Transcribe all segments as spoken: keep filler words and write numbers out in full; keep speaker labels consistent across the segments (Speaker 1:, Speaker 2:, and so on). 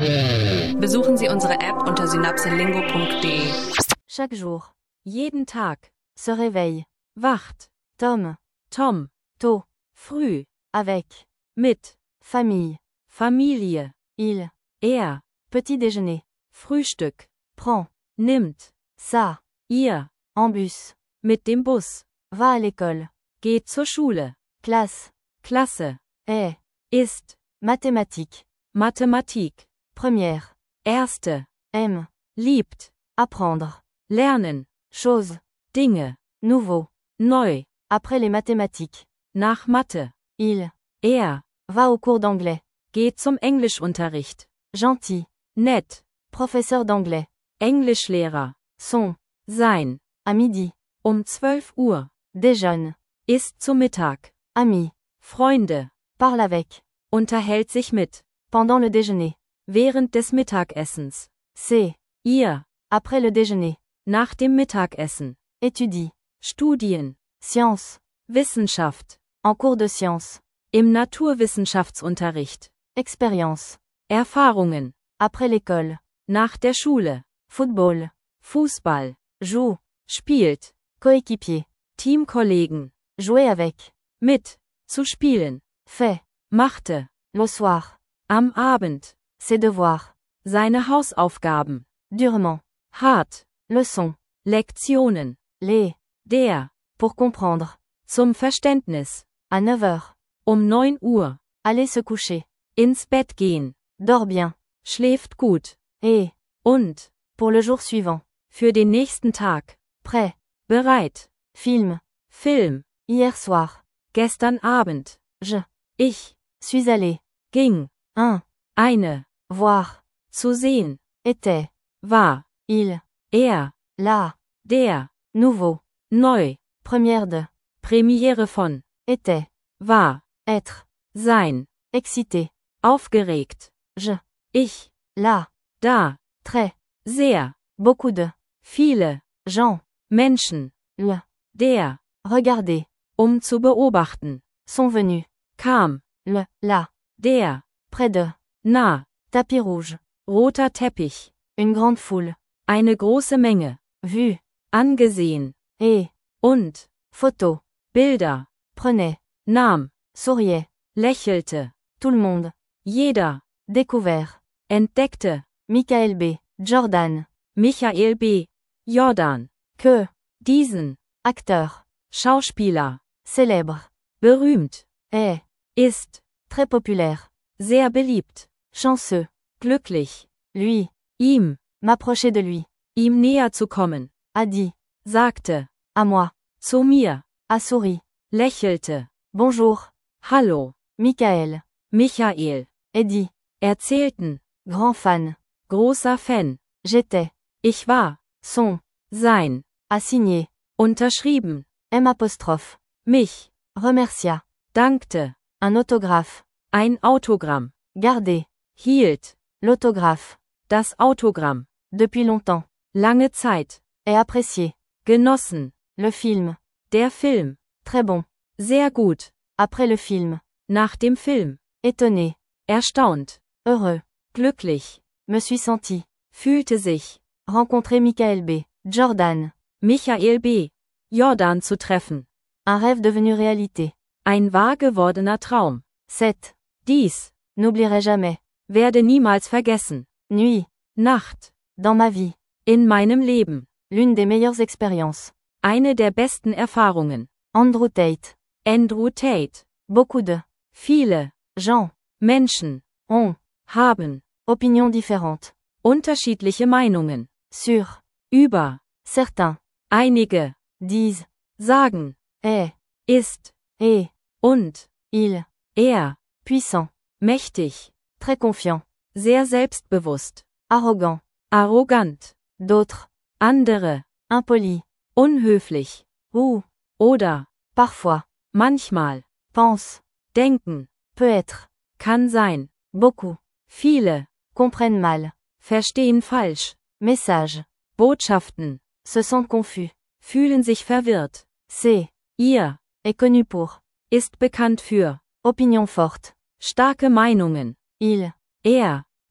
Speaker 1: Besuchen Sie unsere App unter synapselingo punkt de.
Speaker 2: Chaque jour.
Speaker 3: Jeden Tag.
Speaker 2: Se réveille.
Speaker 3: Wacht.
Speaker 2: Tom.
Speaker 3: Tom.
Speaker 2: Tôt.
Speaker 3: Früh.
Speaker 2: Avec.
Speaker 3: Mit.
Speaker 2: Famille.
Speaker 3: Familie.
Speaker 2: Il.
Speaker 3: Er.
Speaker 2: Petit déjeuner.
Speaker 3: Frühstück.
Speaker 2: Prend.
Speaker 3: Nimmt.
Speaker 2: Ça.
Speaker 3: Ihr.
Speaker 2: En bus.
Speaker 3: Mit dem Bus.
Speaker 2: Va à l'école.
Speaker 3: Geht zur Schule.
Speaker 2: Classe.
Speaker 3: Klasse.
Speaker 2: Est.
Speaker 3: Ist.
Speaker 2: Mathématiques.
Speaker 3: Mathematik.
Speaker 2: Première.
Speaker 3: Erste.
Speaker 2: Aime.
Speaker 3: Liebt.
Speaker 2: Apprendre.
Speaker 3: Lernen.
Speaker 2: Chose.
Speaker 3: Dinge.
Speaker 2: Nouveau.
Speaker 3: Neu.
Speaker 2: Après les mathématiques.
Speaker 3: Nach Mathe.
Speaker 2: Il.
Speaker 3: Er.
Speaker 2: Va au cours d'anglais.
Speaker 3: Geht zum Englischunterricht.
Speaker 2: Gentil.
Speaker 3: Nett.
Speaker 2: Professeur d'anglais.
Speaker 3: Englischlehrer.
Speaker 2: Son.
Speaker 3: Sein.
Speaker 2: À midi.
Speaker 3: Um zwölf Uhr.
Speaker 2: Déjeune.
Speaker 3: Isst zu Mittag.
Speaker 2: Ami.
Speaker 3: Freunde.
Speaker 2: Parle avec.
Speaker 3: Unterhält sich mit.
Speaker 2: Pendant le déjeuner.
Speaker 3: Während des Mittagessens.
Speaker 2: C'est.
Speaker 3: Ihr.
Speaker 2: Après le déjeuner.
Speaker 3: Nach dem Mittagessen.
Speaker 2: Étudie.
Speaker 3: Studien.
Speaker 2: Science.
Speaker 3: Wissenschaft.
Speaker 2: En cours de science.
Speaker 3: Im Naturwissenschaftsunterricht.
Speaker 2: Expérience.
Speaker 3: Erfahrungen.
Speaker 2: Après l'école.
Speaker 3: Nach der Schule.
Speaker 2: Football.
Speaker 3: Fußball.
Speaker 2: Joue.
Speaker 3: Spielt.
Speaker 2: Coéquipier.
Speaker 3: Teamkollegen.
Speaker 2: Jouer avec.
Speaker 3: Mit. Zu spielen.
Speaker 2: Fait.
Speaker 3: Machte.
Speaker 2: Le soir.
Speaker 3: Am Abend.
Speaker 2: Ses devoirs.
Speaker 3: Seine Hausaufgaben.
Speaker 2: Durement.
Speaker 3: Hart.
Speaker 2: Leçon.
Speaker 3: Lektionen.
Speaker 2: Les.
Speaker 3: Der.
Speaker 2: Pour comprendre.
Speaker 3: Zum Verständnis.
Speaker 2: À neuf heures.
Speaker 3: Um neun Uhr.
Speaker 2: Aller se coucher.
Speaker 3: Ins Bett gehen.
Speaker 2: Dors bien.
Speaker 3: Schläft gut.
Speaker 2: Et.
Speaker 3: Und.
Speaker 2: Pour le jour suivant.
Speaker 3: Für den nächsten Tag.
Speaker 2: Prêt.
Speaker 3: Bereit.
Speaker 2: Film.
Speaker 3: Film.
Speaker 2: Hier soir.
Speaker 3: Gestern Abend.
Speaker 2: Je.
Speaker 3: Ich.
Speaker 2: Suis allé.
Speaker 3: Ging.
Speaker 2: Un.
Speaker 3: Eine.
Speaker 2: Voir.
Speaker 3: Zu sehen.
Speaker 2: Était.
Speaker 3: War.
Speaker 2: Il.
Speaker 3: Er.
Speaker 2: La.
Speaker 3: Der.
Speaker 2: Nouveau.
Speaker 3: Neu.
Speaker 2: Première de.
Speaker 3: Premiere von.
Speaker 2: Était.
Speaker 3: War.
Speaker 2: Être.
Speaker 3: Sein.
Speaker 2: Excité.
Speaker 3: Aufgeregt.
Speaker 2: Je.
Speaker 3: Ich.
Speaker 2: La.
Speaker 3: Da.
Speaker 2: Très.
Speaker 3: Sehr.
Speaker 2: Beaucoup de.
Speaker 3: Viele.
Speaker 2: Gens.
Speaker 3: Menschen.
Speaker 2: Le.
Speaker 3: Der.
Speaker 2: Regardez.
Speaker 3: Um zu beobachten.
Speaker 2: Sont venus.
Speaker 3: Kam.
Speaker 2: Le. La.
Speaker 3: Der.
Speaker 2: Près de.
Speaker 3: Nah.
Speaker 2: Tapis rouge.
Speaker 3: Roter Teppich.
Speaker 2: Une grande foule.
Speaker 3: Eine große Menge.
Speaker 2: Vu.
Speaker 3: Angesehen.
Speaker 2: Et.
Speaker 3: Und.
Speaker 2: Photo.
Speaker 3: Bilder.
Speaker 2: Prenait.
Speaker 3: Nahm.
Speaker 2: Souriait.
Speaker 3: Lächelte.
Speaker 2: Tout le monde.
Speaker 3: Jeder.
Speaker 2: Découvert.
Speaker 3: Entdeckte.
Speaker 2: Michael B. Jordan.
Speaker 3: Michael B. Jordan.
Speaker 2: Que.
Speaker 3: Diesen.
Speaker 2: Acteur.
Speaker 3: Schauspieler.
Speaker 2: Célèbre.
Speaker 3: Berühmt.
Speaker 2: Est.
Speaker 3: Ist.
Speaker 2: Très populaire.
Speaker 3: Sehr beliebt.
Speaker 2: Chanceux.
Speaker 3: Glücklich.
Speaker 2: Lui.
Speaker 3: Ihm.
Speaker 2: M'approcher de lui.
Speaker 3: Ihm näher zu kommen.
Speaker 2: A dit.
Speaker 3: Sagte.
Speaker 2: À moi.
Speaker 3: Zu mir.
Speaker 2: A souri.
Speaker 3: Lächelte.
Speaker 2: Bonjour.
Speaker 3: Hallo.
Speaker 2: Michael.
Speaker 3: Michael.
Speaker 2: Et dit.
Speaker 3: Erzählten.
Speaker 2: Grand fan.
Speaker 3: Großer Fan.
Speaker 2: J'étais.
Speaker 3: Ich war.
Speaker 2: Son.
Speaker 3: Sein.
Speaker 2: A signé.
Speaker 3: Unterschrieben.
Speaker 2: M apostrophe.
Speaker 3: Mich.
Speaker 2: Remercia.
Speaker 3: Dankte.
Speaker 2: Un autographe.
Speaker 3: Ein Autogramm.
Speaker 2: Gardé.
Speaker 3: Hielt.
Speaker 2: L'autographe.
Speaker 3: Das Autogramm.
Speaker 2: Depuis longtemps.
Speaker 3: Lange Zeit.
Speaker 2: Et apprécié.
Speaker 3: Genossen.
Speaker 2: Le film.
Speaker 3: Der Film.
Speaker 2: Très bon.
Speaker 3: Sehr gut.
Speaker 2: Après le film.
Speaker 3: Nach dem Film.
Speaker 2: Étonné.
Speaker 3: Erstaunt.
Speaker 2: Heureux.
Speaker 3: Glücklich.
Speaker 2: Me suis senti.
Speaker 3: Fühlte sich.
Speaker 2: Rencontrer Michael B. Jordan.
Speaker 3: Michael B. Jordan zu treffen.
Speaker 2: Un rêve devenu réalité.
Speaker 3: Ein wahr gewordener Traum.
Speaker 2: Cette.
Speaker 3: Dies.
Speaker 2: N'oublierai jamais.
Speaker 3: Werde niemals vergessen.
Speaker 2: Nuit.
Speaker 3: Nacht.
Speaker 2: Dans ma vie.
Speaker 3: In meinem Leben.
Speaker 2: L'une des meilleures expériences.
Speaker 3: Eine der besten Erfahrungen.
Speaker 2: Andrew Tate.
Speaker 3: Andrew Tate.
Speaker 2: Beaucoup de.
Speaker 3: Viele.
Speaker 2: Gens.
Speaker 3: Menschen.
Speaker 2: Ont.
Speaker 3: Haben.
Speaker 2: Opinions différentes.
Speaker 3: Unterschiedliche Meinungen.
Speaker 2: Sur.
Speaker 3: Über.
Speaker 2: Certains.
Speaker 3: Einige.
Speaker 2: Disent.
Speaker 3: Sagen.
Speaker 2: Est.
Speaker 3: Ist.
Speaker 2: Et.
Speaker 3: Und.
Speaker 2: Il.
Speaker 3: Er.
Speaker 2: Puissant.
Speaker 3: Mächtig.
Speaker 2: Très confiant.
Speaker 3: Sehr selbstbewusst.
Speaker 2: Arrogant.
Speaker 3: Arrogant.
Speaker 2: D'autres.
Speaker 3: Andere.
Speaker 2: Impoli.
Speaker 3: Unhöflich.
Speaker 2: Ou.
Speaker 3: Oder.
Speaker 2: Parfois.
Speaker 3: Manchmal.
Speaker 2: Pense.
Speaker 3: Denken.
Speaker 2: Peut être.
Speaker 3: Kann sein.
Speaker 2: Beaucoup.
Speaker 3: Viele.
Speaker 2: Comprennent mal.
Speaker 3: Verstehen falsch.
Speaker 2: Message.
Speaker 3: Botschaften.
Speaker 2: Se sentent confus.
Speaker 3: Fühlen sich verwirrt.
Speaker 2: C'est.
Speaker 3: Ihr.
Speaker 2: Est connu pour.
Speaker 3: Ist bekannt für.
Speaker 2: Opinion forte.
Speaker 3: Starke Meinungen.
Speaker 2: Il.
Speaker 3: Er.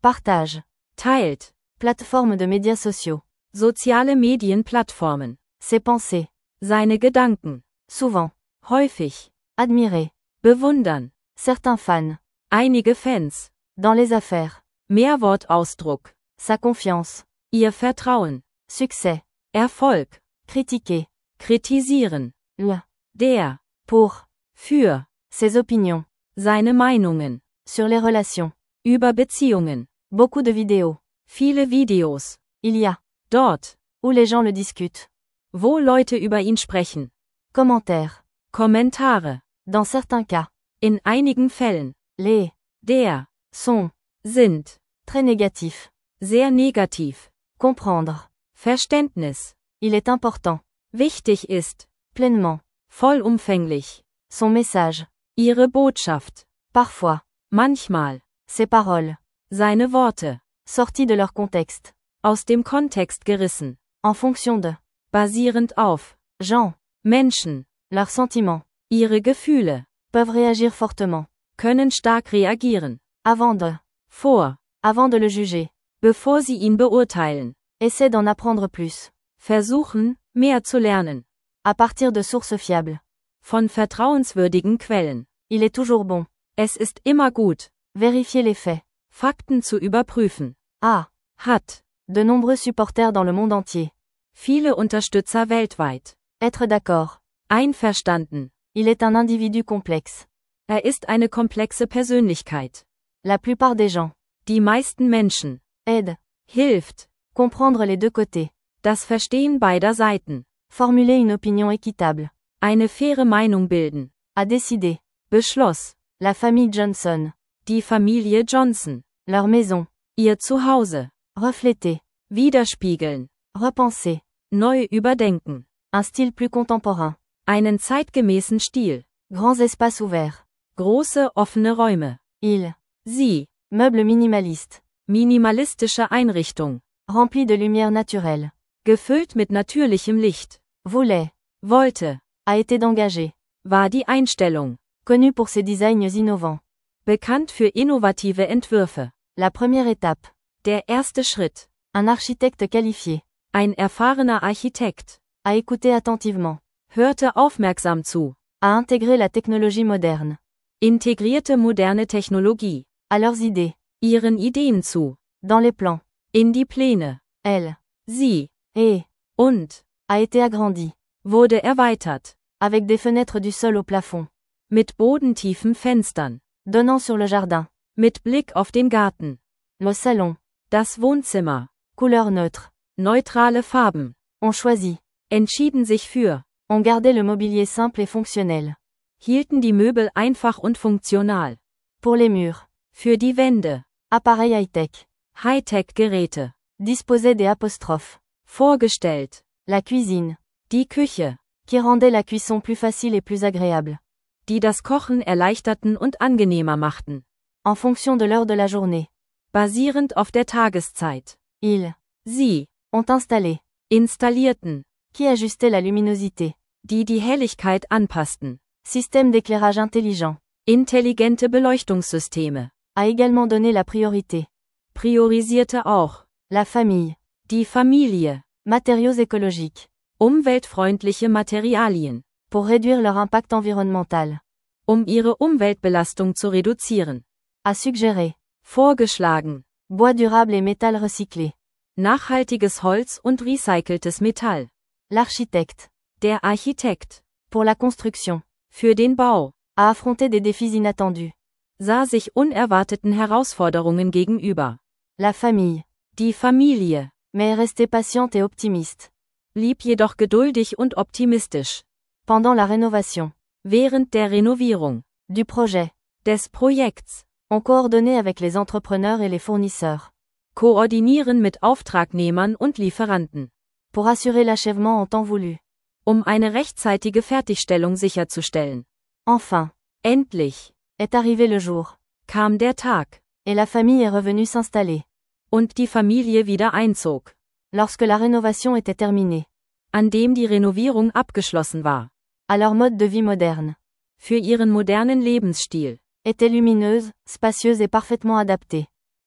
Speaker 2: Partage.
Speaker 3: teilt,
Speaker 2: Plateforme de médias sociaux.
Speaker 3: soziale Medienplattformen,
Speaker 2: Ses pensées.
Speaker 3: seine Gedanken,
Speaker 2: Souvent.
Speaker 3: häufig,
Speaker 2: Admirer.
Speaker 3: bewundern,
Speaker 2: Certains fans.
Speaker 3: einige Fans,
Speaker 2: Dans les affaires.
Speaker 3: Mehrwortausdruck,
Speaker 2: Sa confiance.
Speaker 3: ihr Vertrauen,
Speaker 2: Succès.
Speaker 3: Erfolg,
Speaker 2: Critiquer.
Speaker 3: kritisieren,
Speaker 2: Le.
Speaker 3: der,
Speaker 2: Pour.
Speaker 3: für,
Speaker 2: Ses opinions.
Speaker 3: seine Meinungen,
Speaker 2: Sur les relations.
Speaker 3: über Beziehungen,
Speaker 2: Beaucoup de vidéos.
Speaker 3: viele Videos,
Speaker 2: Il y a.
Speaker 3: dort,
Speaker 2: Où les gens le discutent.
Speaker 3: wo Leute über ihn sprechen,
Speaker 2: Commentaires.
Speaker 3: Kommentare,
Speaker 2: Dans certains cas.
Speaker 3: in einigen Fällen,
Speaker 2: Les.
Speaker 3: der,
Speaker 2: Sont.
Speaker 3: sind,
Speaker 2: Très négatifs.
Speaker 3: sehr negativ,
Speaker 2: Comprendre.
Speaker 3: Verständnis,
Speaker 2: Il est important.
Speaker 3: wichtig ist,
Speaker 2: Pleinement.
Speaker 3: vollumfänglich,
Speaker 2: Son message.
Speaker 3: ihre Botschaft,
Speaker 2: Parfois.
Speaker 3: manchmal,
Speaker 2: Ses paroles.
Speaker 3: seine Worte,
Speaker 2: Sorties de leur contexte.
Speaker 3: aus dem Kontext gerissen,
Speaker 2: En fonction de.
Speaker 3: basierend auf,
Speaker 2: Gens.
Speaker 3: Menschen,
Speaker 2: Leurs sentiments.
Speaker 3: ihre Gefühle,
Speaker 2: Peuvent réagir fortement.
Speaker 3: können stark reagieren,
Speaker 2: Avant de.
Speaker 3: vor,
Speaker 2: Avant de le juger.
Speaker 3: bevor sie ihn beurteilen,
Speaker 2: Essaie d'en apprendre plus.
Speaker 3: versuchen, mehr zu lernen,
Speaker 2: À partir de sources fiables.
Speaker 3: von vertrauenswürdigen Quellen.
Speaker 2: Il est toujours bon.
Speaker 3: Es ist immer gut,
Speaker 2: Vérifier les faits.
Speaker 3: Fakten zu überprüfen.
Speaker 2: Ah.
Speaker 3: Hat,
Speaker 2: De nombreux supporters dans le monde entier.
Speaker 3: viele Unterstützer weltweit.
Speaker 2: Être d'accord.
Speaker 3: Einverstanden.
Speaker 2: Il est un individu complexe.
Speaker 3: Er ist eine komplexe Persönlichkeit.
Speaker 2: La plupart des gens.
Speaker 3: Die meisten Menschen.
Speaker 2: Aide.
Speaker 3: Hilft.
Speaker 2: Comprendre les deux côtés.
Speaker 3: Das Verstehen beider Seiten.
Speaker 2: Formuler une opinion équitable.
Speaker 3: Eine faire Meinung bilden.
Speaker 2: À décider.
Speaker 3: Beschloss.
Speaker 2: La famille Johnson.
Speaker 3: Die Familie Johnson.
Speaker 2: Leur maison.
Speaker 3: Ihr Zuhause.
Speaker 2: Refléter.
Speaker 3: Widerspiegeln.
Speaker 2: Repenser.
Speaker 3: Neu überdenken.
Speaker 2: Un style plus contemporain.
Speaker 3: Einen zeitgemäßen Stil.
Speaker 2: Grands espaces ouverts.
Speaker 3: Große offene Räume.
Speaker 2: Il.
Speaker 3: Sie.
Speaker 2: Meubles minimalistes.
Speaker 3: Minimalistische Einrichtung.
Speaker 2: Remplis de lumière naturelle.
Speaker 3: Gefüllt mit natürlichem Licht.
Speaker 2: Voulait.
Speaker 3: Wollte.
Speaker 2: A été d'engager.
Speaker 3: War die Einstellung.
Speaker 2: Connu pour ses designs innovants.
Speaker 3: Bekannt für innovative Entwürfe.
Speaker 2: La première étape.
Speaker 3: Der erste Schritt.
Speaker 2: Un architecte qualifié.
Speaker 3: Ein erfahrener Architekt.
Speaker 2: A écouté attentivement.
Speaker 3: Hörte aufmerksam zu.
Speaker 2: A intégré la technologie moderne.
Speaker 3: Integrierte moderne Technologie.
Speaker 2: À leurs idées.
Speaker 3: Ihren Ideen zu.
Speaker 2: Dans les plans.
Speaker 3: In die Pläne.
Speaker 2: Elle.
Speaker 3: Sie.
Speaker 2: Et.
Speaker 3: Und.
Speaker 2: A été agrandi.
Speaker 3: Wurde erweitert.
Speaker 2: Avec des fenêtres du sol au plafond.
Speaker 3: Mit bodentiefen Fenstern.
Speaker 2: Donnant sur le jardin.
Speaker 3: Mit Blick auf den Garten.
Speaker 2: Le salon.
Speaker 3: Das Wohnzimmer.
Speaker 2: Couleur neutre.
Speaker 3: Neutrale Farben.
Speaker 2: On choisit.
Speaker 3: Entschieden sich für.
Speaker 2: On gardait le mobilier simple et fonctionnel.
Speaker 3: Hielten die Möbel einfach und funktional.
Speaker 2: Pour les murs.
Speaker 3: Für die Wände.
Speaker 2: Appareil high-tech.
Speaker 3: Hightech-Geräte.
Speaker 2: Disposait des apostrophes.
Speaker 3: Vorgestellt.
Speaker 2: La cuisine.
Speaker 3: Die Küche.
Speaker 2: Qui rendait la cuisson plus facile et plus agréable.
Speaker 3: Die das Kochen erleichterten und angenehmer machten.
Speaker 2: En fonction de l'heure de la journée.
Speaker 3: Basierend auf der Tageszeit.
Speaker 2: Ils.
Speaker 3: Sie.
Speaker 2: Ont installé.
Speaker 3: Installierten.
Speaker 2: Qui ajustait la luminosité.
Speaker 3: Die die Helligkeit anpassten.
Speaker 2: Système d'éclairage intelligent.
Speaker 3: Intelligente Beleuchtungssysteme.
Speaker 2: A également donné la priorité.
Speaker 3: Priorisierte auch.
Speaker 2: La famille.
Speaker 3: Die Familie.
Speaker 2: Matériaux écologiques.
Speaker 3: Umweltfreundliche Materialien.
Speaker 2: Pour réduire leur impact environnemental.
Speaker 3: Um ihre Umweltbelastung zu reduzieren.
Speaker 2: A suggéré.
Speaker 3: Vorgeschlagen.
Speaker 2: Bois durable et métal recyclé.
Speaker 3: Nachhaltiges Holz und recyceltes Metall.
Speaker 2: L'architecte.
Speaker 3: Der Architekt.
Speaker 2: Pour la construction.
Speaker 3: Für den Bau.
Speaker 2: A affronté des défis inattendus.
Speaker 3: Sah sich unerwarteten Herausforderungen gegenüber.
Speaker 2: La famille.
Speaker 3: Die Familie.
Speaker 2: Mais est restée patiente et optimiste.
Speaker 3: Blieb jedoch geduldig und optimistisch.
Speaker 2: Pendant la rénovation.
Speaker 3: Während der Renovierung.
Speaker 2: Du projet.
Speaker 3: Des Projekts.
Speaker 2: On coordonnait avec les entrepreneurs et les fournisseurs.
Speaker 3: Koordinieren mit Auftragnehmern und Lieferanten.
Speaker 2: Pour assurer l'achèvement en temps voulu.
Speaker 3: Um eine rechtzeitige Fertigstellung sicherzustellen.
Speaker 2: Enfin.
Speaker 3: Endlich.
Speaker 2: Est arrivé le jour.
Speaker 3: Kam der Tag.
Speaker 2: Et la famille est revenue s'installer.
Speaker 3: Und die Familie wieder einzog.
Speaker 2: Lorsque la rénovation était terminée.
Speaker 3: An dem die Renovierung abgeschlossen war.
Speaker 2: À leur mode de vie moderne.
Speaker 3: Für ihren modernen Lebensstil.
Speaker 2: Était lumineuse, spacieuse et parfaitement adaptée.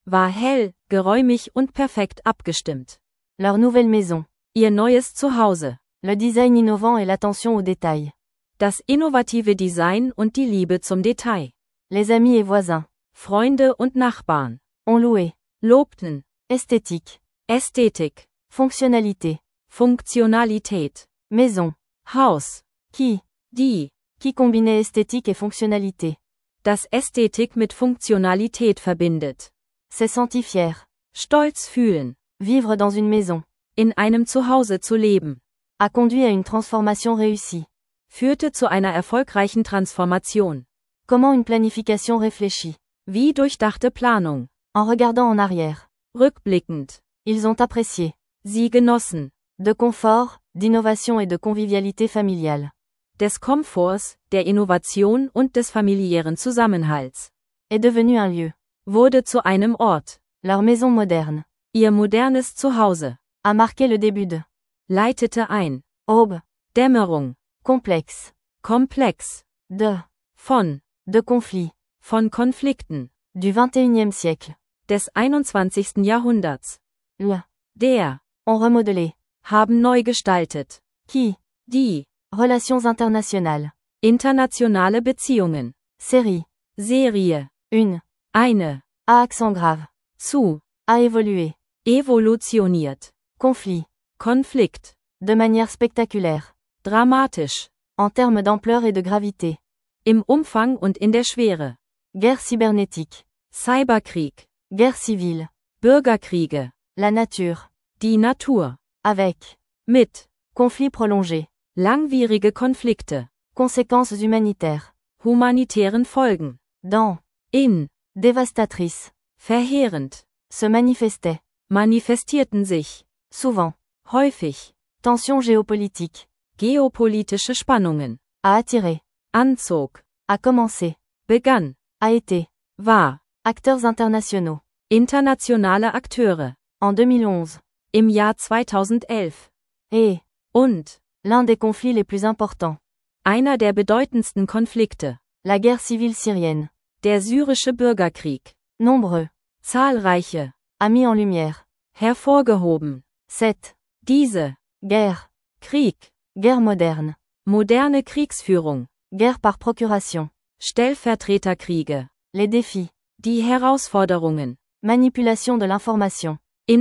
Speaker 3: war hell, geräumig und perfekt abgestimmt.
Speaker 2: Leur nouvelle maison.
Speaker 3: Ihr neues Zuhause.
Speaker 2: Le design innovant et l'attention aux détails.
Speaker 3: Das innovative Design und die Liebe zum Detail.
Speaker 2: Les amis et voisins.
Speaker 3: Freunde und Nachbarn.
Speaker 2: Ont loué.
Speaker 3: Lobten.
Speaker 2: Esthétique.
Speaker 3: Ästhetik.
Speaker 2: Fonctionnalité.
Speaker 3: Funktionalität.
Speaker 2: Maison.
Speaker 3: Haus.
Speaker 2: Qui.
Speaker 3: Die.
Speaker 2: Qui combinait esthétique et fonctionnalité.
Speaker 3: Das Ästhetik mit Funktionalität verbindet.
Speaker 2: S'est senti fier.
Speaker 3: Stolz fühlen.
Speaker 2: Vivre dans une maison.
Speaker 3: In einem Zuhause zu leben.
Speaker 2: A conduit à une transformation réussie.
Speaker 3: Führte zu einer erfolgreichen Transformation.
Speaker 2: Comment une planification réfléchie.
Speaker 3: Wie durchdachte Planung.
Speaker 2: En regardant en arrière.
Speaker 3: Rückblickend.
Speaker 2: Ils ont apprécié.
Speaker 3: Sie genossen.
Speaker 2: De confort, d'innovation et de convivialité familiale.
Speaker 3: Des Komforts, der Innovation und des familiären Zusammenhalts.
Speaker 2: Est devenu un lieu.
Speaker 3: Wurde zu einem Ort.
Speaker 2: Leur maison moderne.
Speaker 3: Ihr modernes Zuhause.
Speaker 2: A marqué le début de.
Speaker 3: Leitete ein.
Speaker 2: Aube.
Speaker 3: Dämmerung.
Speaker 2: Complexe.
Speaker 3: Komplex.
Speaker 2: De.
Speaker 3: Von.
Speaker 2: De conflits.
Speaker 3: Von Konflikten.
Speaker 2: Du vingt et unième siècle.
Speaker 3: Des einundzwanzigsten Jahrhunderts.
Speaker 2: Le.
Speaker 3: Der.
Speaker 2: Ont remodelé.
Speaker 3: Haben neu gestaltet.
Speaker 2: Qui.
Speaker 3: Die.
Speaker 2: Relations internationales.
Speaker 3: Internationale Beziehungen.
Speaker 2: Série.
Speaker 3: Serie.
Speaker 2: Une.
Speaker 3: Eine.
Speaker 2: A accent grave.
Speaker 3: Zu.
Speaker 2: A évolué.
Speaker 3: Evolutioniert.
Speaker 2: Conflit.
Speaker 3: Konflikt.
Speaker 2: De manière spectaculaire.
Speaker 3: Dramatisch.
Speaker 2: En termes d'ampleur et de gravité.
Speaker 3: Im Umfang und in der Schwere.
Speaker 2: Guerre cybernétique.
Speaker 3: Cyberkrieg.
Speaker 2: Guerre civile.
Speaker 3: Bürgerkriege.
Speaker 2: La nature.
Speaker 3: Die Natur.
Speaker 2: Avec.
Speaker 3: Mit.
Speaker 2: Conflit prolongé.
Speaker 3: Langwierige Konflikte.
Speaker 2: Conséquences humanitaires.
Speaker 3: Humanitären Folgen.
Speaker 2: Dans.
Speaker 3: In.
Speaker 2: Dévastatrice.
Speaker 3: Verheerend.
Speaker 2: Se manifestait.
Speaker 3: Manifestierten sich.
Speaker 2: Souvent.
Speaker 3: Häufig.
Speaker 2: Tensions géopolitiques.
Speaker 3: Geopolitische Spannungen.
Speaker 2: A attiré.
Speaker 3: Anzog.
Speaker 2: A commencé.
Speaker 3: Begann.
Speaker 2: A été.
Speaker 3: War.
Speaker 2: Acteurs internationaux.
Speaker 3: Internationale Akteure.
Speaker 2: En deux mille onze.
Speaker 3: Im Jahr zweitausendelf.
Speaker 2: Et.
Speaker 3: Und.
Speaker 2: L'un des conflits les plus importants.
Speaker 3: Einer der bedeutendsten Konflikte.
Speaker 2: La guerre civile syrienne.
Speaker 3: Der syrische Bürgerkrieg.
Speaker 2: Nombreux.
Speaker 3: Zahlreiche.
Speaker 2: A mis en lumière.
Speaker 3: Hervorgehoben.
Speaker 2: Cette.
Speaker 3: Diese.
Speaker 2: Guerre.
Speaker 3: Krieg.
Speaker 2: Guerre moderne.
Speaker 3: Moderne Kriegsführung.
Speaker 2: Guerre par procuration.
Speaker 3: Stellvertreterkriege.
Speaker 2: Les défis.
Speaker 3: Die Herausforderungen.
Speaker 2: Manipulation de l'information.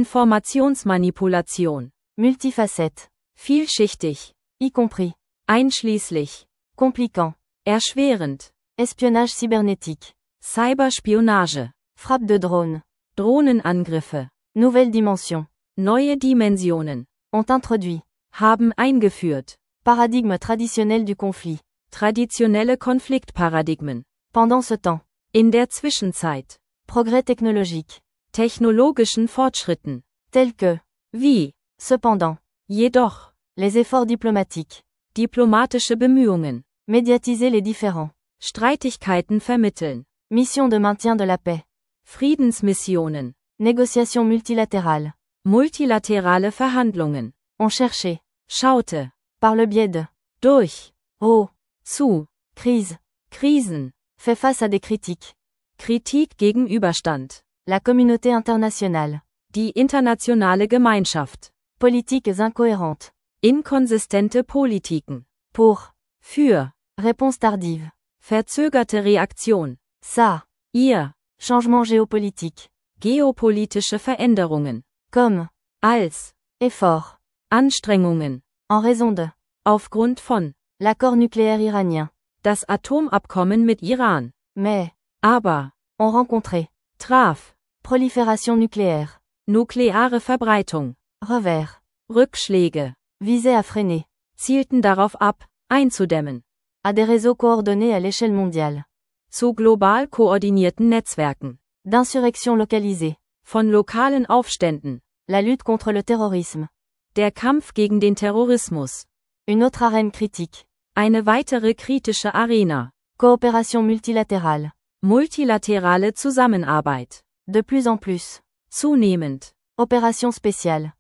Speaker 3: Informationsmanipulation.
Speaker 2: Multifacette.
Speaker 3: Vielschichtig.
Speaker 2: Y compris.
Speaker 3: Einschließlich.
Speaker 2: Compliquant.
Speaker 3: Erschwerend.
Speaker 2: Espionnage cybernétique.
Speaker 3: Cyberspionage.
Speaker 2: Frappe de drone.
Speaker 3: Drohnenangriffe.
Speaker 2: Nouvelle dimension.
Speaker 3: Neue Dimensionen.
Speaker 2: Ont introduit.
Speaker 3: Haben eingeführt.
Speaker 2: Paradigme traditionnel du conflit.
Speaker 3: Traditionelle Konfliktparadigmen.
Speaker 2: Pendant ce temps.
Speaker 3: In der Zwischenzeit.
Speaker 2: Progrès technologique.
Speaker 3: Technologischen Fortschritten.
Speaker 2: Tels que.
Speaker 3: Wie.
Speaker 2: Cependant.
Speaker 3: Jedoch.
Speaker 2: Les efforts diplomatiques.
Speaker 3: Diplomatische Bemühungen.
Speaker 2: Médiatiser les différends.
Speaker 3: Streitigkeiten vermitteln.
Speaker 2: Mission de maintien de la paix.
Speaker 3: Friedensmissionen.
Speaker 2: Négociations multilatérales.
Speaker 3: Multilaterale Verhandlungen.
Speaker 2: On cherchait.
Speaker 3: Schaute.
Speaker 2: Par le biais de.
Speaker 3: Durch.
Speaker 2: Oh.
Speaker 3: Zu.
Speaker 2: Crise.
Speaker 3: Krisen.
Speaker 2: Fait face à des critiques.
Speaker 3: Kritik gegenüberstand.
Speaker 2: La communauté internationale.
Speaker 3: Die internationale Gemeinschaft.
Speaker 2: Politiques incohérentes.
Speaker 3: Inkonsistente Politiken.
Speaker 2: Pour.
Speaker 3: Für.
Speaker 2: Réponse tardive.
Speaker 3: Verzögerte Reaktion.
Speaker 2: Ça.
Speaker 3: Ihr.
Speaker 2: Changement géopolitique.
Speaker 3: Geopolitische Veränderungen.
Speaker 2: Comme.
Speaker 3: Als.
Speaker 2: Effort.
Speaker 3: Anstrengungen.
Speaker 2: En raison de.
Speaker 3: Aufgrund von.
Speaker 2: L'accord nucléaire iranien.
Speaker 3: Das Atomabkommen mit Iran.
Speaker 2: Mais.
Speaker 3: Aber.
Speaker 2: Ont rencontré.
Speaker 3: Traf.
Speaker 2: Prolifération nucléaire.
Speaker 3: Nukleare Verbreitung.
Speaker 2: Revers.
Speaker 3: Rückschläge.
Speaker 2: Visait à freiner.
Speaker 3: Zielten darauf ab, einzudämmen.
Speaker 2: À des réseaux coordonnés à l'échelle mondiale.
Speaker 3: Zu global koordinierten Netzwerken.
Speaker 2: D'insurrection localisée.
Speaker 3: Von lokalen Aufständen.
Speaker 2: La lutte contre le terrorisme.
Speaker 3: Der Kampf gegen den Terrorismus.
Speaker 2: Une autre arène critique.
Speaker 3: Eine weitere kritische Arena.
Speaker 2: Coopération multilatérale.
Speaker 3: Multilaterale Zusammenarbeit.
Speaker 2: De plus en plus.
Speaker 3: Zunehmend.
Speaker 2: Opération spéciale.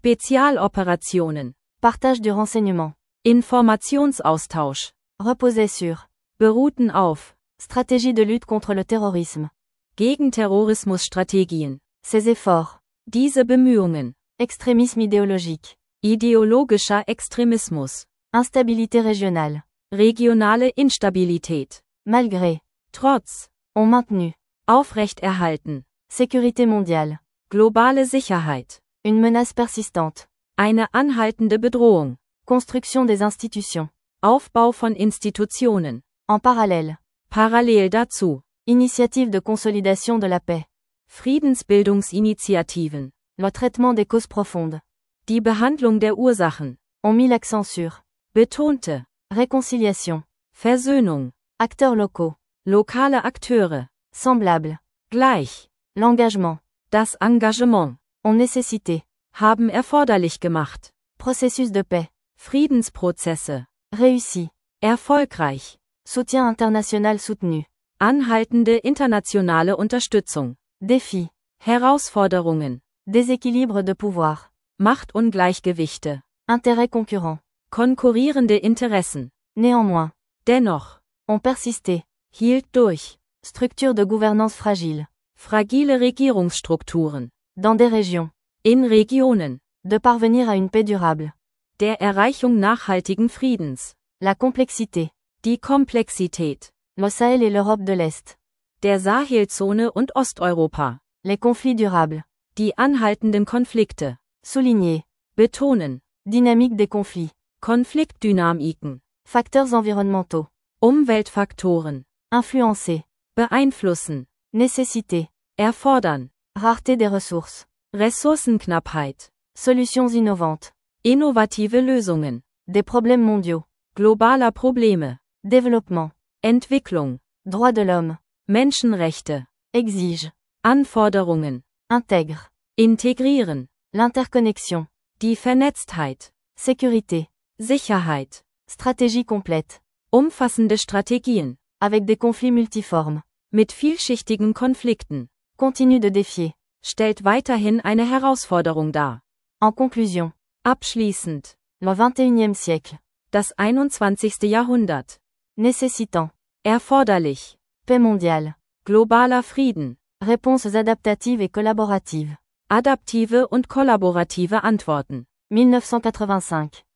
Speaker 3: Spezialoperationen.
Speaker 2: Partage du renseignement.
Speaker 3: Informationsaustausch.
Speaker 2: Reposait sur.
Speaker 3: Beruhten auf.
Speaker 2: Stratégie de lutte contre le terrorisme.
Speaker 3: Gegenterrorismusstrategien.
Speaker 2: Ces efforts.
Speaker 3: Diese Bemühungen.
Speaker 2: Extrémisme idéologique.
Speaker 3: Ideologischer Extremismus.
Speaker 2: Instabilité régionale.
Speaker 3: Regionale Instabilität.
Speaker 2: Malgré.
Speaker 3: Trotz.
Speaker 2: Ont maintenu.
Speaker 3: Aufrechterhalten.
Speaker 2: Sécurité mondiale.
Speaker 3: Globale Sicherheit.
Speaker 2: Une menace persistante.
Speaker 3: Eine anhaltende Bedrohung.
Speaker 2: Construction des institutions.
Speaker 3: Aufbau von Institutionen.
Speaker 2: En parallèle.
Speaker 3: Parallel dazu.
Speaker 2: Initiative de consolidation de la paix.
Speaker 3: Friedensbildungsinitiativen.
Speaker 2: Le traitement des causes profondes.
Speaker 3: Die Behandlung der Ursachen.
Speaker 2: Ont mis l'accent sur.
Speaker 3: Betonte.
Speaker 2: Réconciliation.
Speaker 3: Versöhnung.
Speaker 2: Acteurs locaux.
Speaker 3: Lokale Akteure.
Speaker 2: Semblables.
Speaker 3: Gleich.
Speaker 2: L'engagement.
Speaker 3: Das Engagement.
Speaker 2: Ont nécessité.
Speaker 3: Haben erforderlich gemacht.
Speaker 2: Processus de paix.
Speaker 3: Friedensprozesse.
Speaker 2: Réussi.
Speaker 3: Erfolgreich.
Speaker 2: Soutien international soutenu.
Speaker 3: Anhaltende internationale Unterstützung.
Speaker 2: Défi.
Speaker 3: Herausforderungen.
Speaker 2: Déséquilibre de pouvoir.
Speaker 3: Machtungleichgewichte.
Speaker 2: Intérêts concurrents.
Speaker 3: Konkurrierende Interessen.
Speaker 2: Néanmoins.
Speaker 3: Dennoch.
Speaker 2: Ont persisté.
Speaker 3: Hielt durch.
Speaker 2: Structure de gouvernance fragile.
Speaker 3: Fragile Regierungsstrukturen.
Speaker 2: Dans des régions.
Speaker 3: In Regionen.
Speaker 2: De parvenir à une paix durable.
Speaker 3: Der Erreichung nachhaltigen Friedens.
Speaker 2: La complexité.
Speaker 3: Die Komplexität.
Speaker 2: Le Sahel et l'Europe de l'Est.
Speaker 3: Der Sahelzone und Osteuropa.
Speaker 2: Les conflits durables.
Speaker 3: Die anhaltenden Konflikte.
Speaker 2: Souligner.
Speaker 3: Betonen.
Speaker 2: Dynamique des conflits.
Speaker 3: Konfliktdynamiken.
Speaker 2: Facteurs environnementaux.
Speaker 3: Umweltfaktoren.
Speaker 2: Influencer.
Speaker 3: Beeinflussen.
Speaker 2: Nécessité.
Speaker 3: Erfordern.
Speaker 2: Rareté des ressources.
Speaker 3: Ressourcenknappheit.
Speaker 2: Solutions innovantes.
Speaker 3: Innovative Lösungen.
Speaker 2: Des problèmes mondiaux.
Speaker 3: Globaler Probleme.
Speaker 2: Développement.
Speaker 3: Entwicklung.
Speaker 2: Droits de l'homme.
Speaker 3: Menschenrechte.
Speaker 2: Exige.
Speaker 3: Anforderungen.
Speaker 2: Intègre.
Speaker 3: Integrieren.
Speaker 2: L'interconnexion.
Speaker 3: Die Vernetztheit.
Speaker 2: Sécurité.
Speaker 3: Sicherheit.
Speaker 2: Stratégie complète.
Speaker 3: Umfassende Strategien.
Speaker 2: Avec des conflits multiformes.
Speaker 3: Mit vielschichtigen Konflikten.
Speaker 2: Continue de défier.
Speaker 3: Stellt weiterhin eine Herausforderung dar.
Speaker 2: En conclusion.
Speaker 3: Abschließend.
Speaker 2: Le vingt et unième siècle.
Speaker 3: Das einundzwanzigste Jahrhundert.
Speaker 2: Nécessitant.
Speaker 3: Erforderlich.
Speaker 2: Paix mondiale.
Speaker 3: Globaler Frieden.
Speaker 2: Réponses adaptatives et collaboratives.
Speaker 3: Adaptive und kollaborative Antworten.
Speaker 2: mille neuf cent quatre-vingt-cinq.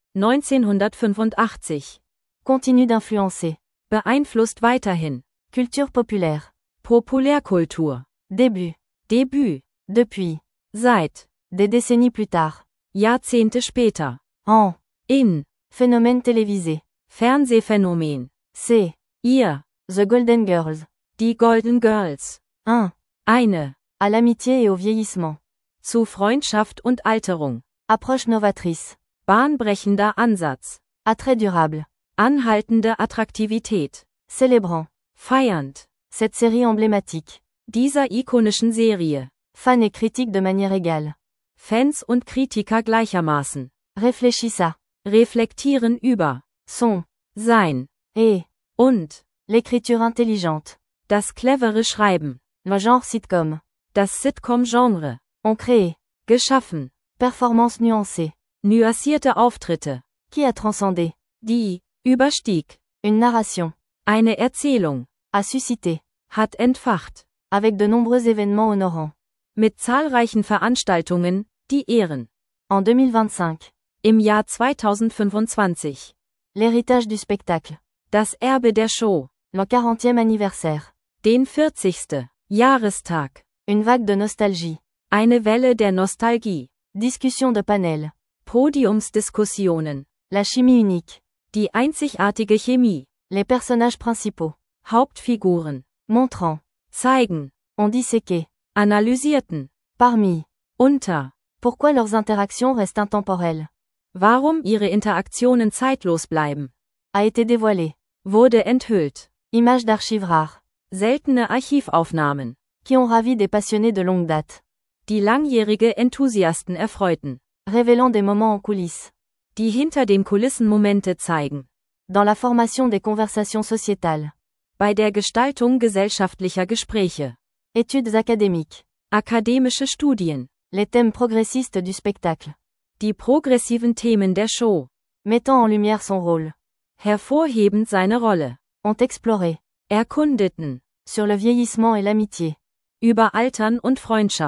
Speaker 3: neunzehnhundertfünfundachtzig.
Speaker 2: Continue d'influencer.
Speaker 3: Beeinflusst weiterhin.
Speaker 2: Culture populaire.
Speaker 3: Populärkultur.
Speaker 2: Début.
Speaker 3: Debüt.
Speaker 2: Depuis.
Speaker 3: Seit.
Speaker 2: Des décennies plus tard.
Speaker 3: Jahrzehnte später.
Speaker 2: En.
Speaker 3: In.
Speaker 2: Phénomène télévisé.
Speaker 3: Fernsehphänomen.
Speaker 2: C'est.
Speaker 3: Ihr.
Speaker 2: The Golden Girls.
Speaker 3: Die Golden Girls.
Speaker 2: un.
Speaker 3: Eine.
Speaker 2: À l'amitié et au vieillissement.
Speaker 3: Zu Freundschaft und Alterung.
Speaker 2: Approche novatrice.
Speaker 3: Bahnbrechender Ansatz.
Speaker 2: Attrait durable.
Speaker 3: Anhaltende Attraktivität.
Speaker 2: Célébrant.
Speaker 3: Feiernd.
Speaker 2: Cette série emblématique.
Speaker 3: Dieser ikonischen Serie.
Speaker 2: Fans et critiques de manière égale.
Speaker 3: Fans und Kritiker gleichermaßen.
Speaker 2: Réfléchissa.
Speaker 3: Reflektieren über.
Speaker 2: Son.
Speaker 3: Sein.
Speaker 2: Et.
Speaker 3: Und.
Speaker 2: L'écriture intelligente.
Speaker 3: Das clevere Schreiben.
Speaker 2: Le genre sitcom.
Speaker 3: Das Sitcom-Genre.
Speaker 2: Ont créé.
Speaker 3: Geschaffen.
Speaker 2: Performance nuancée.
Speaker 3: Nuancierte Auftritte.
Speaker 2: Qui a transcendé.
Speaker 3: Die. Überstieg.
Speaker 2: Une narration.
Speaker 3: Eine Erzählung.
Speaker 2: A suscité.
Speaker 3: Hat entfacht.
Speaker 2: Avec de nombreux événements honorants.
Speaker 3: Mit zahlreichen Veranstaltungen, die ehren.
Speaker 2: En deux mille vingt-cinq.
Speaker 3: Im Jahr zweitausendfünfundzwanzig.
Speaker 2: L'héritage du spectacle.
Speaker 3: Das Erbe der Show.
Speaker 2: Le quarantième anniversaire.
Speaker 3: Den vierzigsten Jahrestag.
Speaker 2: Une vague de nostalgie.
Speaker 3: Eine Welle der Nostalgie.
Speaker 2: Discussion de panel.
Speaker 3: Podiumsdiskussionen.
Speaker 2: La chimie unique.
Speaker 3: Die einzigartige Chemie.
Speaker 2: Les personnages principaux.
Speaker 3: Hauptfiguren.
Speaker 2: Montrant.
Speaker 3: Zeigen.
Speaker 2: Ont disséqué.
Speaker 3: Analysierten.
Speaker 2: Parmi.
Speaker 3: Unter.
Speaker 2: Pourquoi leurs interactions restent intemporelles.
Speaker 3: Warum ihre Interaktionen zeitlos bleiben.
Speaker 2: A été dévoilé.
Speaker 3: Wurde enthüllt.
Speaker 2: Images d'archives rares.
Speaker 3: Seltene Archivaufnahmen.
Speaker 2: Qui ont ravi des passionnés de longue date.
Speaker 3: Die langjährige Enthusiasten erfreuten.
Speaker 2: Révélant des moments en coulisses.
Speaker 3: Die hinter den Kulissen Momente zeigen.
Speaker 2: Dans la formation des conversations sociétales.
Speaker 3: Bei der Gestaltung gesellschaftlicher Gespräche.
Speaker 2: Études académiques.
Speaker 3: Akademische Studien.
Speaker 2: Les thèmes progressistes du spectacle.
Speaker 3: Die progressiven Themen der Show.
Speaker 2: Mettant en lumière son rôle.
Speaker 3: Hervorhebend seine Rolle.
Speaker 2: Ont exploré.
Speaker 3: Erkundeten.
Speaker 2: Sur le vieillissement et l'amitié.
Speaker 3: Über Altern und Freundschaft.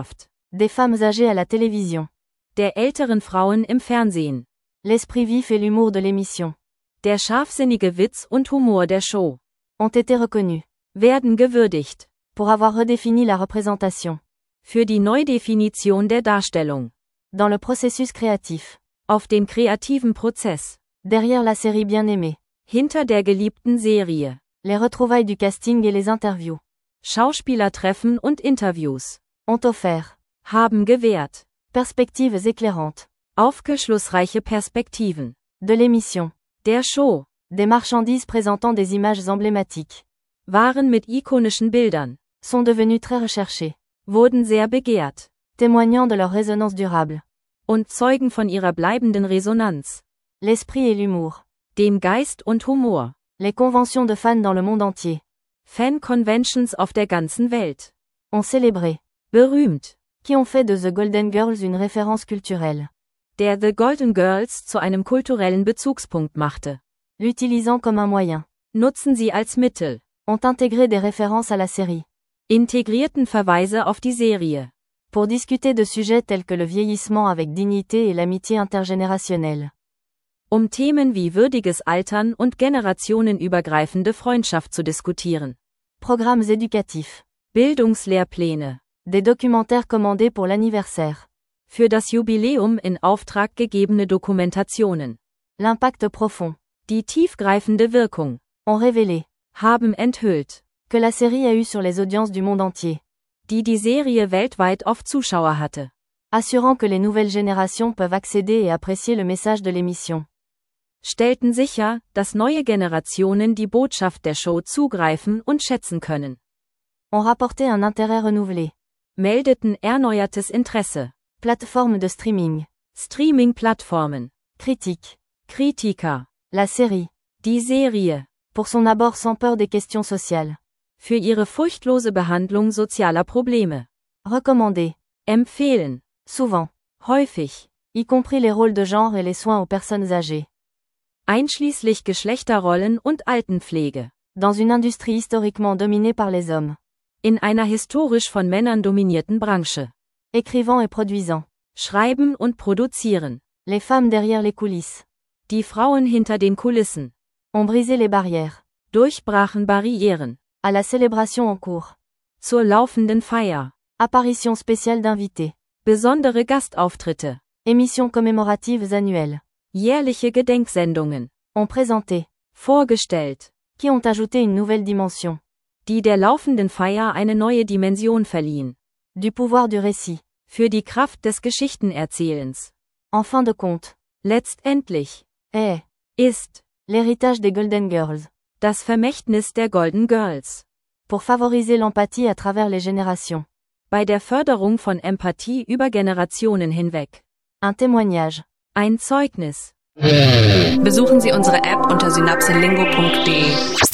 Speaker 2: Des femmes âgées à la télévision.
Speaker 3: Der älteren Frauen im Fernsehen.
Speaker 2: L'esprit vif et l'humour de l'émission.
Speaker 3: Der scharfsinnige Witz und Humor der Show.
Speaker 2: Ont été reconnus.
Speaker 3: Werden gewürdigt.
Speaker 2: Pour avoir redéfini la représentation.
Speaker 3: Für die Neudefinition der Darstellung.
Speaker 2: Dans le processus créatif.
Speaker 3: Auf dem kreativen Prozess.
Speaker 2: Derrière la série bien aimée.
Speaker 3: Hinter der geliebten Serie.
Speaker 2: Les retrouvailles du casting et les interviews.
Speaker 3: Schauspielertreffen und Interviews.
Speaker 2: Ont offert.
Speaker 3: Haben gewährt.
Speaker 2: Perspectives éclairantes.
Speaker 3: Aufgeschlussreiche Perspektiven.
Speaker 2: De l'émission.
Speaker 3: Der Show.
Speaker 2: Des marchandises présentant des images emblématiques.
Speaker 3: Waren mit ikonischen Bildern.
Speaker 2: Sont devenues très recherchées.
Speaker 3: Wurden sehr begehrt.
Speaker 2: Témoignant de leur résonance durable.
Speaker 3: Und zeugen von ihrer bleibenden Resonanz.
Speaker 2: L'esprit et l'humour.
Speaker 3: Dem Geist und Humor.
Speaker 2: Les conventions de fans dans le monde entier.
Speaker 3: Fan-Conventions auf der ganzen Welt.
Speaker 2: Ont célébré.
Speaker 3: Berühmt.
Speaker 2: Qui ont fait de The Golden Girls une référence culturelle.
Speaker 3: Der The Golden Girls zu einem kulturellen Bezugspunkt machte.
Speaker 2: L'utilisant comme un moyen.
Speaker 3: Nutzen sie als Mittel.
Speaker 2: Ont intégré des références à la série.
Speaker 3: Integrierten Verweise auf die Serie.
Speaker 2: Pour discuter de sujets tels que le vieillissement avec dignité et l'amitié intergénérationnelle.
Speaker 3: Um Themen wie würdiges Altern und generationenübergreifende Freundschaft zu diskutieren.
Speaker 2: Programmes éducatifs.
Speaker 3: Bildungslehrpläne.
Speaker 2: Des documentaires commandés pour l'anniversaire.
Speaker 3: Für das Jubiläum in Auftrag gegebene Dokumentationen.
Speaker 2: L'impact profond.
Speaker 3: Die tiefgreifende Wirkung.
Speaker 2: Ont révélé.
Speaker 3: Haben enthüllt.
Speaker 2: Que la série a eu sur les audiences du monde entier.
Speaker 3: Die die Serie weltweit auf Zuschauer hatte.
Speaker 2: Assurant que les nouvelles générations peuvent accéder et apprécier le message de l'émission.
Speaker 3: Stellten sicher, dass neue Generationen die Botschaft der Show zugreifen und schätzen können.
Speaker 2: Ont rapporté un intérêt renouvelé.
Speaker 3: Meldeten erneuertes Interesse.
Speaker 2: Plateforme de streaming.
Speaker 3: Streaming-Plattformen.
Speaker 2: Critique.
Speaker 3: Kritiker.
Speaker 2: La série.
Speaker 3: Die Serie.
Speaker 2: Pour son abord sans peur des questions sociales.
Speaker 3: Für ihre furchtlose Behandlung sozialer Probleme.
Speaker 2: Recommandé.
Speaker 3: Empfehlen.
Speaker 2: Souvent.
Speaker 3: Häufig.
Speaker 2: Y compris les rôles de genre et les soins aux personnes âgées.
Speaker 3: Einschließlich Geschlechterrollen und Altenpflege.
Speaker 2: Dans une industrie historiquement dominée par les hommes.
Speaker 3: In einer historisch von Männern dominierten Branche.
Speaker 2: Écrivant et produisant.
Speaker 3: Schreiben und produzieren.
Speaker 2: Les femmes derrière les coulisses.
Speaker 3: Die Frauen hinter den Kulissen.
Speaker 2: Ont brisé les barrières.
Speaker 3: Durchbrachen Barrieren.
Speaker 2: À la célébration en cours.
Speaker 3: Zur laufenden Feier.
Speaker 2: Apparition spéciale d'invités.
Speaker 3: Besondere Gastauftritte.
Speaker 2: Émissions commémoratives annuelles.
Speaker 3: Jährliche Gedenksendungen.
Speaker 2: Ont présenté.
Speaker 3: Vorgestellt.
Speaker 2: Qui ont ajouté une nouvelle dimension.
Speaker 3: Die der laufenden Feier eine neue Dimension verliehen.
Speaker 2: Du pouvoir du récit.
Speaker 3: Für die Kraft des Geschichtenerzählens.
Speaker 2: En fin de compte.
Speaker 3: Letztendlich.
Speaker 2: Est.
Speaker 3: Ist.
Speaker 2: L'héritage des Golden Girls.
Speaker 3: Das Vermächtnis der Golden Girls.
Speaker 2: Pour favoriser l'empathie à travers les générations.
Speaker 3: Bei der Förderung von Empathie über Generationen hinweg.
Speaker 2: Un témoignage.
Speaker 3: Ein Zeugnis.
Speaker 1: Besuchen Sie unsere App unter synapselingo punkt de.